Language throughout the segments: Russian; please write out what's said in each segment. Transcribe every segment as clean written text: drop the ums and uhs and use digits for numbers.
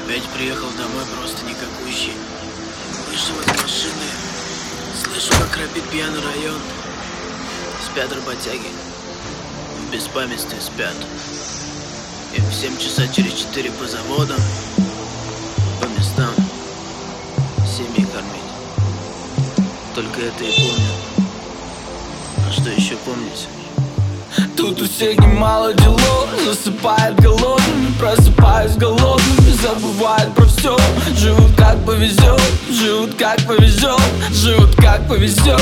Опять приехал домой просто никакущий. Вышел из машины, слышу, как храпит пьяный район. Спят работяги, в беспамятстве спят. Им в 7 часа через 4 по заводам, по местам семьи кормить. Только это и помню. А что еще помнить? Тут у всех немало делов, засыпает голодными, просыпаюсь голодными, забывают про все. Живут как повезет, живут как повезет, живут как повезет.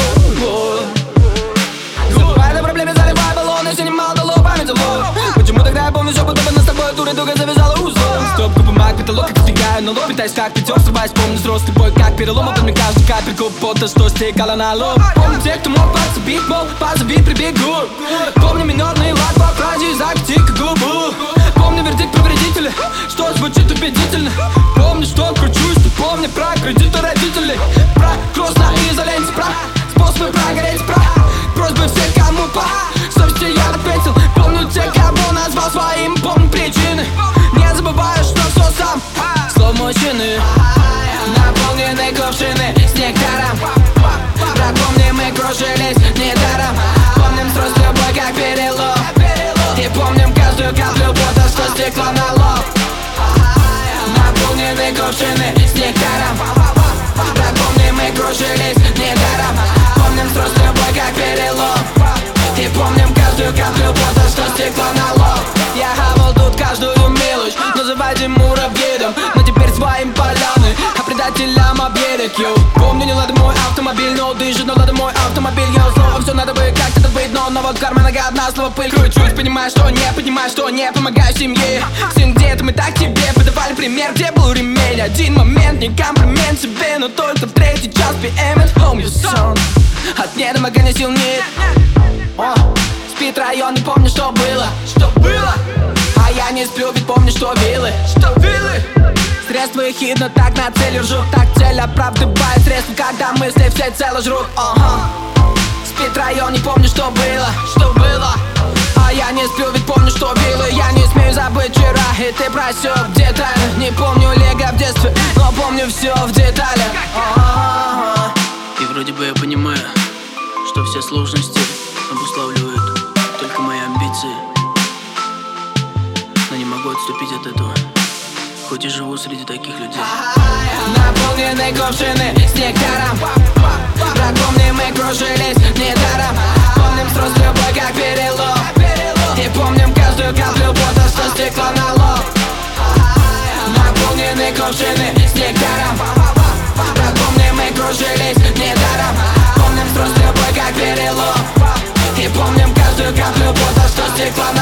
Забывай на проблеме, заливай баллоны, все немало дало, память зало. Почему тогда я помню, что будто бы нас с тобой дура туго завязала узлом? Стопку бумаг, потолок, как сдвигаю на лоб, питаюсь как пятер, срываюсь, помню взрослый бой, как перелом. А помню каждую капельку пота, что стекала на лоб. Помню тех, кто мог подцепить, мол, позови, прибегу. Помню минорный лад по фразе, закати-ка губу. Помню вердикт про вредителя, что звучит убедительно. Помню, что кручусь, ты помни про кредиты родителей, про кросс на изоленте, про способы прогореть, про просьбы всех, кому по совести я ответил. Помню тех, кого назвал своим, помню причины. Не забываю, что все сам, слов мужчины. Наполнены кувшины с нектаром. Брат, помни, мы кружились недаром. Помним строй с любой, как перелом. И помним каждую каплю пота, что стекло на лоб. Наполнены кувшины с нектаром. Брат, помни, мы кружились недаром. Помним строй с любой, как перелом. И помним каждую каплю пота, что стекло на лоб. Я хавал тут каждую мелочь, называйте муравьедом, но теперь своим поляны, а предателям объедок, йоу. Помню, не ладно мой автомобиль, но дышит, но ладно мой автомобиль, йоу. Снова все надо бы как-то быть, но вот в карманах одна слово пыль. Кручусь, понимаю, что не помогаю семье. Сын, где-то мы так тебе подавали пример, где был ремень. Один момент, не комплимент себе, но только в третий час PM at home, you son. От недомогания сил нет. Спит район, не помню, что было. А я не сплю, ведь помню, что вилы. Средства ехидно так на цель ржут. Так цель оправдывает средства, когда мысли все цело жрут. Спит район, не помню, что было. А я не сплю, ведь помню, что вилы. Я не смею забыть вчера, и ты просек детали. Не помню лего в детстве, но помню все в деталях. И вроде бы я понимаю, что все сложности обуславливают только мои амбиции, но не могу отступить от этого, хоть и живу среди таких людей. Наполнены кувшины с нектаром. Брат, помни, мы кружились недаром. Помним строй с любой, как перелом. И помним каждую каплю пота, что стекло на лоб. Наполнены кувшины с нектаром. Брат, помни, мы кружились недаром. Помним строй с любой, как перелом. И помним каждую каплю пота, что стекло на лоб.